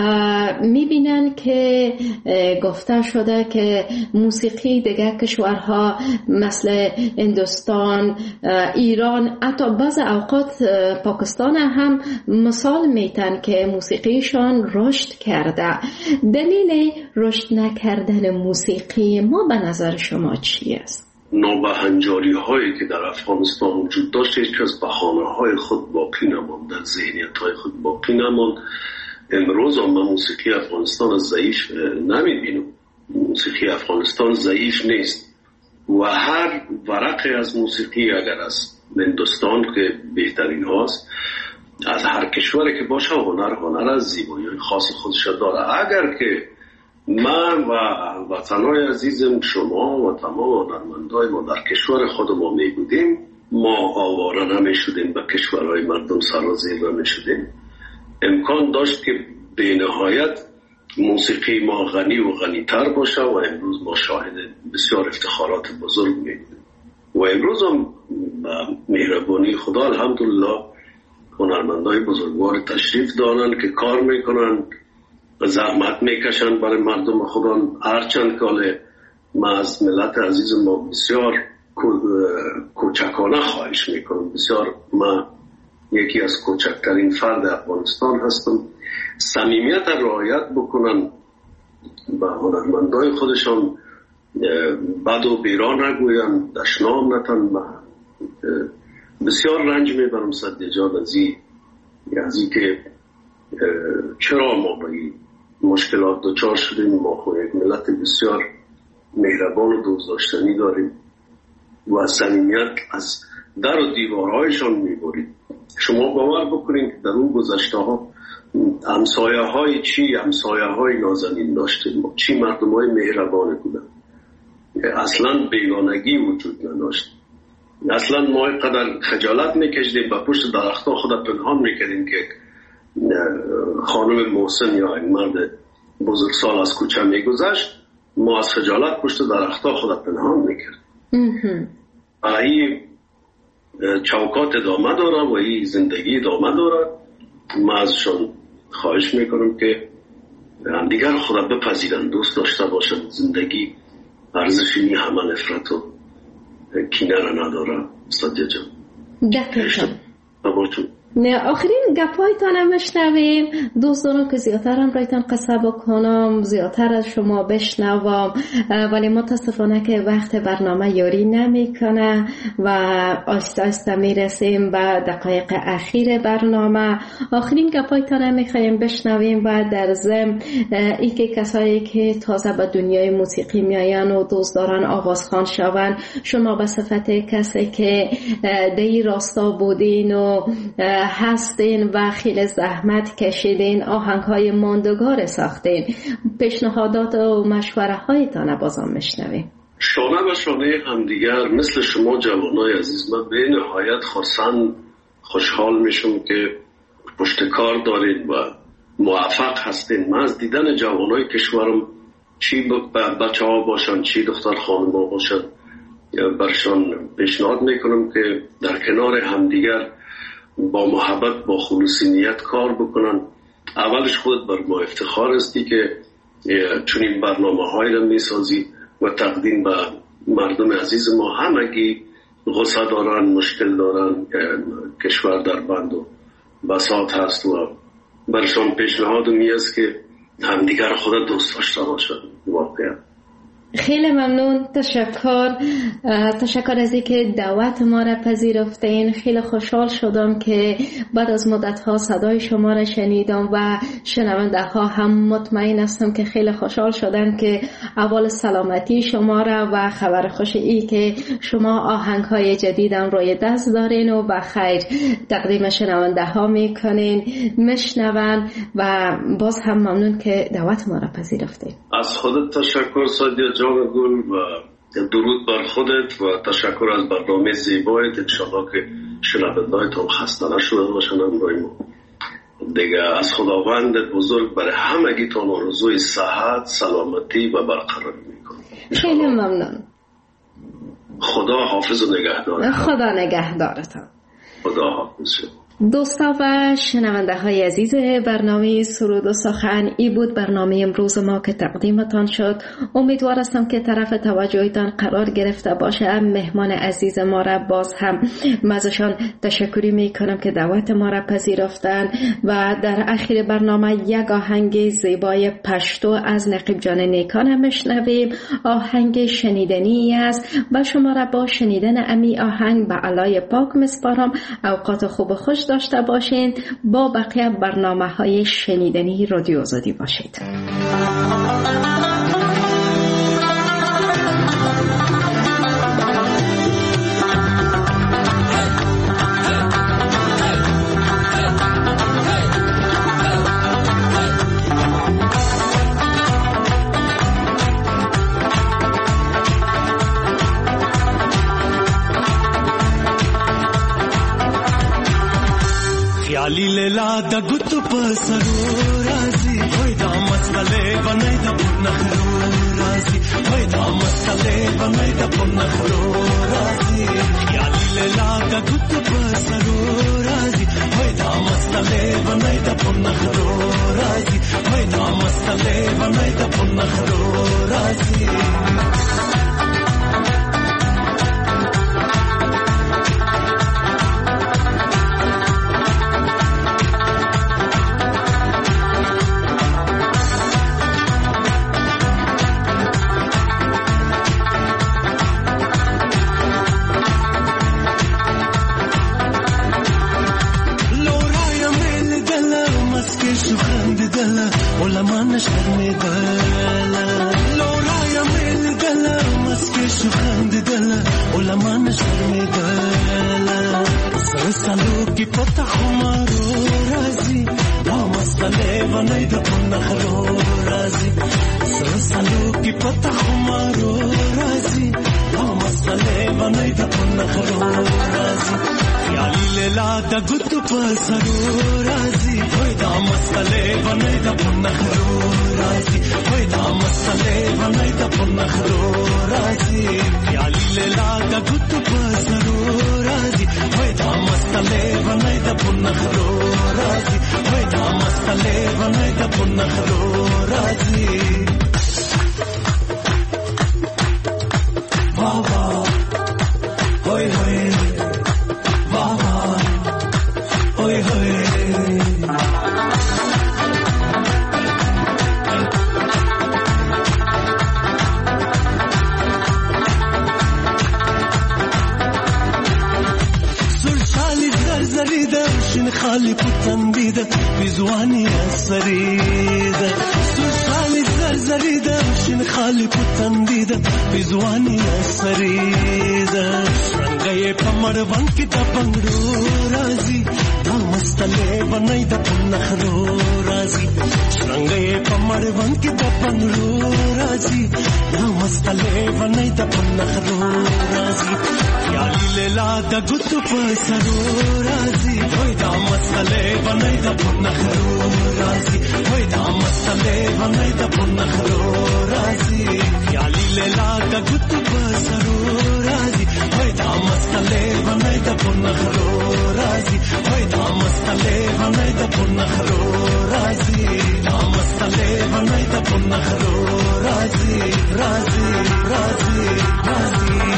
میبینن که گفته شده که موسیقی دیگه کشورها مثل هندوستان، ایران، حتی بعض اوقات پاکستان هم مثال میتن که موسیقیشان رشد کرده. دلیل رشد نکردن موسیقی ما به نظر شما چی است؟ نابهنجاری هایی که در افغانستان وجود داشت هیچ کس بهانه های خود باقی نماند، در ذهنیت های خود باقی نماند. امروز هم موسیقی افغانستان ضعیف نمیبینم. موسیقی افغانستان ضعیف نیست و هر ورقی از موسیقی اگر از هندوستان که بهترین هاست، از هر کشوری که باشه هنر هنر از زیبایی خاص خودش داره. اگر که من و وطنای عزیزم شما و تمام هنرمندای ما در کشور خود ما می بودیم، ما آواره نمی شدیم به کشورهای مردم سرازیر نمی شدیم. امکان داشت که به نهایت موسیقی ما غنی و غنی تر باشه و امروز ما شاهد بسیار افتخارات بزرگ می بودیم و امروز هم مهربانی خدا الحمدلله هنرمندای بزرگوار تشریف دارن که کار میکنن، زحمت میکشن برای مردم خودان. هرچند که ما از ملت عزیز ما بسیار کوچکانه خواهش میکنم، بسیار ما یکی از کوچکترین فرد افغانستان هستم، صمیمیت رعایت بکنن با هنرمندای خودشان، بد و بیران نگوین، دشنام نتن. بسیار رنج میبرم صدیق جان از این که چرا ما با این مشکلات دچار شدیم. ما خود یک ملت بسیار مهربان و دوست داشتنی داریم و صمیمیت از در و دیوارهایشان میبرید. شما باور بکنید که در اون گذشته ها همسایه های چی همسایه های نازنین داشتیم، چی مردم های مهربان بودن، اصلا بیگانگی وجود نداشت. اصلا ما اینقدر خجالت میکشیدیم با پشت درختها خود پنهان میکردیم که خانم محسن یا این مرد بزرگسال از کوچه میگذشت، ما از خجالت پشت درختها خود پنهان میکردیم. این چوکات ادامه داره و این زندگی ادامه داره. ما ازشون خواهش میکنم که دیگر خود بپذیرن، دوست داشته باشن. زندگی ارزشی همه نفرت و کینه را نداره. استاد جان دکتر باباتون نه آخرین گپایتان هم بشنویم. دوست دارم که زیادتر هم رایتان قصه بکنم، زیادتر از شما بشنوم، ولی متاسفانه که وقت برنامه یاری نمیکنه و آسته آسته میرسیم به دقایق اخیر برنامه. آخرین گپایتان هم میخوایم بشنویم و در ضمن ای که کسایی که تازه به دنیای موسیقی میاین و دوست دارن آوازخوان شون، شما به صفت کسی که دی راستا بودین و هستین و خیلی زحمت کشیدین، آهنگ‌های ماندگار ساختین، پیشنهادات و مشوره هایتان بازم میشنویم. شانه و شانه همدیگر مثل شما جوانای عزیز، من به نهایت خرسند خوشحال میشم که پشت کار دارین و موفق هستین. من از دیدن جوانای کشورم، چی بچه ها باشن چی دختر خانم ها باشن، برشان پیشنهاد میکنم که در کنار همدیگر با محبت با خلوص نیت کار بکنن. اولش خودت بر ما افتخار استی که چنین برنامه هایی را میسازی و تقدیم به مردم عزیز ما. همگی غصه دارن، مشکل دارن، کشور در بند و بساط هست و برشان پیشنهاد می است که همدیگر خود دوست داشته باشن. واقعا خیلی ممنون، تشکر تشکر از اینکه دعوت ما را پذیرفتین. خیلی خوشحال شدم که بعد از مدت ها صدای شما را شنیدم و شنونده ها هم مطمئن هستم که خیلی خوشحال شدن که اول سلامتی شما را و خبر خوش ای که شما آهنگ های جدیدم روی دست دارین و بخیر تقدیم شنونده ها میکنین، میشنون و باز هم ممنون که دعوت ما را پذیرفتین. از خودت تشکر سادیا جان گل و درود بر خودت و تشکر از برنامه زیبایت. انشاءالله که شنونده‌هایتون خسته نشده باشن. امروز ما دیگه از خداوند بزرگ برای همگیتون آرزوی صحت، سلامتی و برقراری میکنم. خیلی ممنون. خدا حافظ و نگهدار. خدا نگهدارتان. خدا حافظ شد. دوستا و شنونده های عزیز برنامه سرود و سخن، ای بود برنامه امروز ما که تقدیمتان شد. امیدوار هستم که طرف توجهتان قرار گرفته باشه. مهمان عزیز ما را باز هم مزشان تشکری می کنم که دعوت ما را پذیرفتن و در آخر برنامه یک آهنگ زیبای پشتو از نقیب جان نیکان هم میشنویم. آهنگ شنیدنی است و شما را با شنیدن امی آهنگ به علای پاک میسپارم. اوقات خوب خوش داشته باشین. با بقیه برنامه های شنیدنی رادیو آزادی باشید. خیالی لیلا دا گتو پسرو رازی وای دا مسئله بنای دا پنخرو رازی وای دا مسئله بنای دا پنخرو رازی خیالی لیلا دا گتو پسرو رازی وای دا مسئله بنای دا پنخرو رازی وای دا مسئله بنای دا پنخرو رازی پتہ ہمارو راضی، ہم مسئلے بنائی دا نخرو رازی خیالی لیلا دا گتو پسرو رازی وای دا مسئله بنای دا پن نخرو رازی وای دا مسئله بنای دا پن نخرو رازی خیالی لیلا دا گتو پسرو رازی وای دا مسئله بنای دا پن نخرو رازی وای دا مسئله بنای دا پن نخرو رازی بابا هوی هوی بابا هوی هوی سرشالی زرزریده شن خالی پتندیده بیزوانی اثریده سرشالی زرزریده شن خالی پتندیده بیزوانی اثریده رنگای پمر ونکی دا بنگرو رازی دا مستله بنای دا پنخرو رازی رنگای پمر ونکی دا بنگرو رازی دا مستله بنای دا پنخرو رازی خیالی لیلا دا گتو پسرو رازی وای دا مستله بنای دا پنخرو رازی وای دا مستله بنای دا پنخرو رازی خیالی لیلا دا گتو پسرو رازی وای دا مستله بنای دا پنخرو رازی وای دا مستله بنای دا پنخرو رازی دا مستله بنای دا پنخرو رازی رازی رازی رازی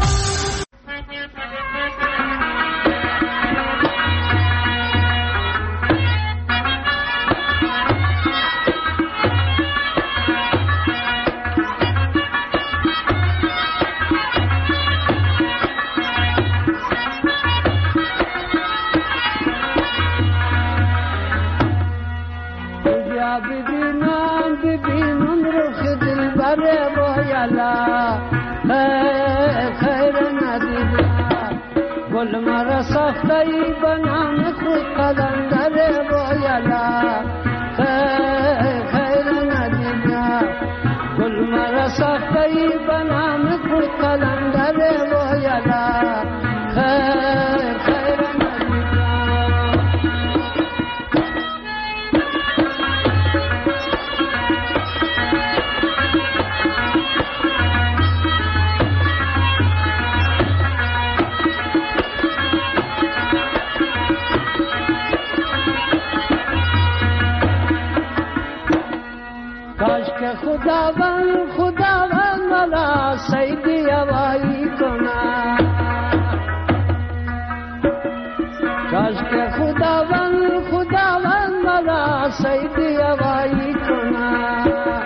گل مرا ساخته ای بنام خود قلندر بایلا خیر ندیدم گل مرا ساخته ای بنام خود قلندر بایلا خیر خیر خداوند خداوند ملا سیدی هوایی کنا کاش که خداوند خداوند ملا سیدی هوایی کنا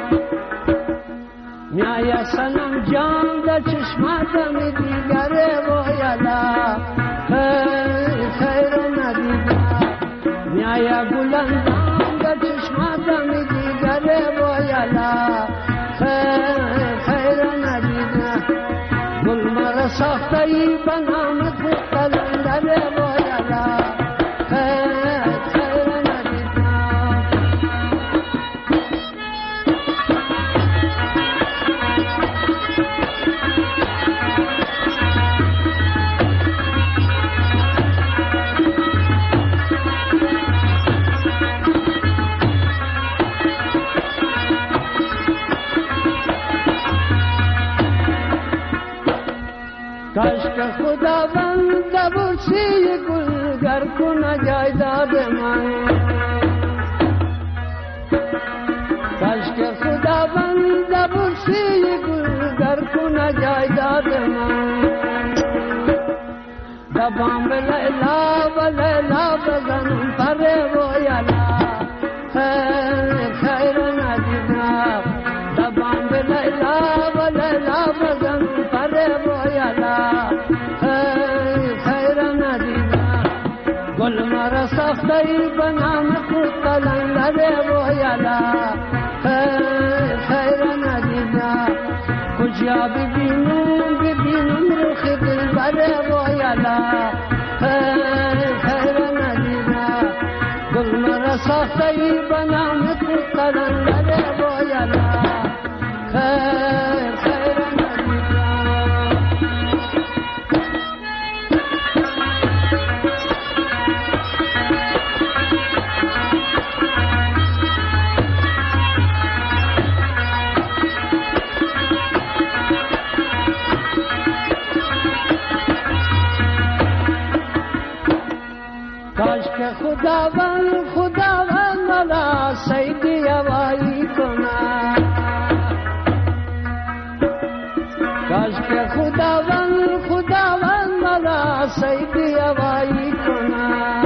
میای سنم جان در چشماتم دیگره بایلا خیر خیر ندیدم میای گلندان در چشماتم دیگره بایلا خیر خیر ندیدم گل مرا ساخته ای بنام خود قلندر بایلا خیر خیر ندیدم کاش که خداوند دبوسی گلگر کنه جایداد من کاش که خداوند دبوسی گلگر کنه جایداد من دبام لیلا و لیلا بزنم پر رویلا خیر خیر ندیدم دبام لیلا و لیلا بزنم پر رویلا خیر خیر ندیدم گل مرا ساخته ای بنام خود قلندر رویلا خیر خیر ندیدم کجا ببینم ببینم رخ دلبر رویلا خیر خیر ندیدم گل مرا ساخته ای بنام خود قلندر رویلا خیر خیر ندیدم خداوند خداوند ملا سیدی هوایی کنه کاش که خداوند خداوند ملا سیدی هوایی کنه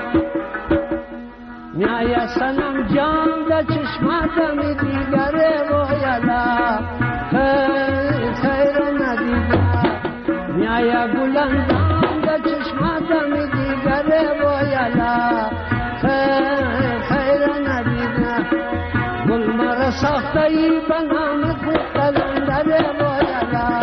میای سنم جان دا چشماتم دیگره ویلا خیر ندیده میای گلندان دا چشماتم دیگره ویلا خیر ندیده گل مرا ساخته بنام خود قلندره ویلا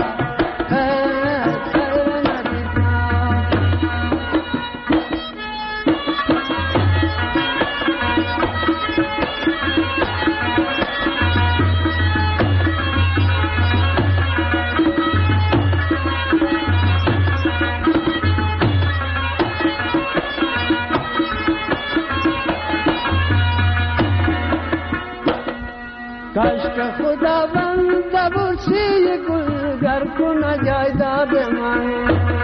کاش که خداوند برسی گلگر کنه جایداد من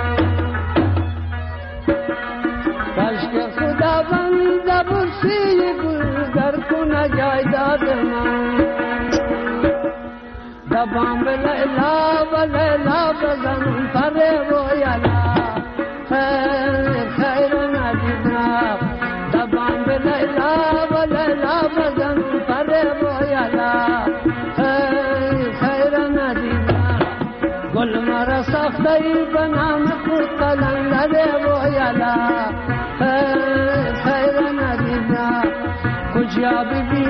کاش که خداوند برسی گلگر کنه جایداد من دبام لیلا و لیلا بزن پره و یلا خیر خیر ندیدم دبام لیلا و لیلا بزن پره و یلا خیر ندیدم گل مرا ساخته بنام خود قلندره و یلا خیر ندیدم کجا ببین